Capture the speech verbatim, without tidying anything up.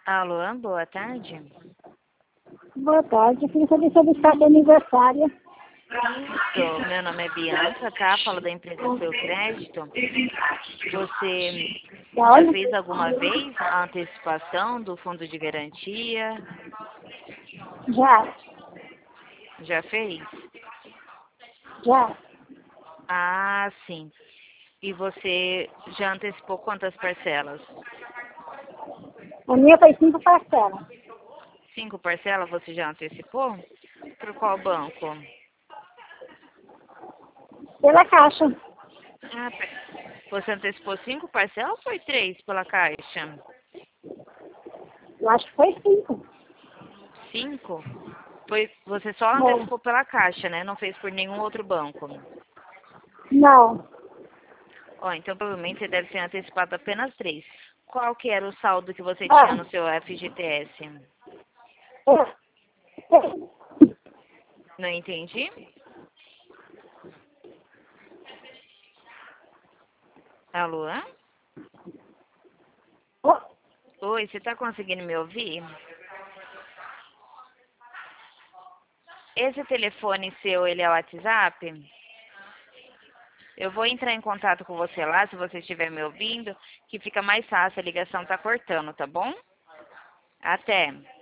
Alô, boa tarde. Boa tarde, eu queria saber sobre o de aniversário. Isso, meu nome é Bianca, tá? Falo da empresa Seu Crédito. Você Da já onde? fez alguma vez a antecipação do fundo de garantia? Já, Já fez? já. Ah, sim. E você já antecipou quantas parcelas? A minha foi cinco parcelas. Cinco parcelas você já antecipou? Por qual banco? Pela caixa. Ah, pera. Você antecipou cinco parcelas ou foi três pela Caixa? Eu acho que foi cinco. Cinco? Foi, você só Não. antecipou pela Caixa, né? Não fez por nenhum outro banco. Não. Ó, então provavelmente você deve ter antecipado apenas três. Qual que era o saldo que você tinha Ah, no seu F G T S? é. É. Não entendi? Alô? Oi, você tá conseguindo me ouvir? Esse telefone seu, ele é o WhatsApp? Eu vou entrar em contato com você lá, se você estiver me ouvindo, que fica mais fácil, a ligação tá cortando, tá bom? Até.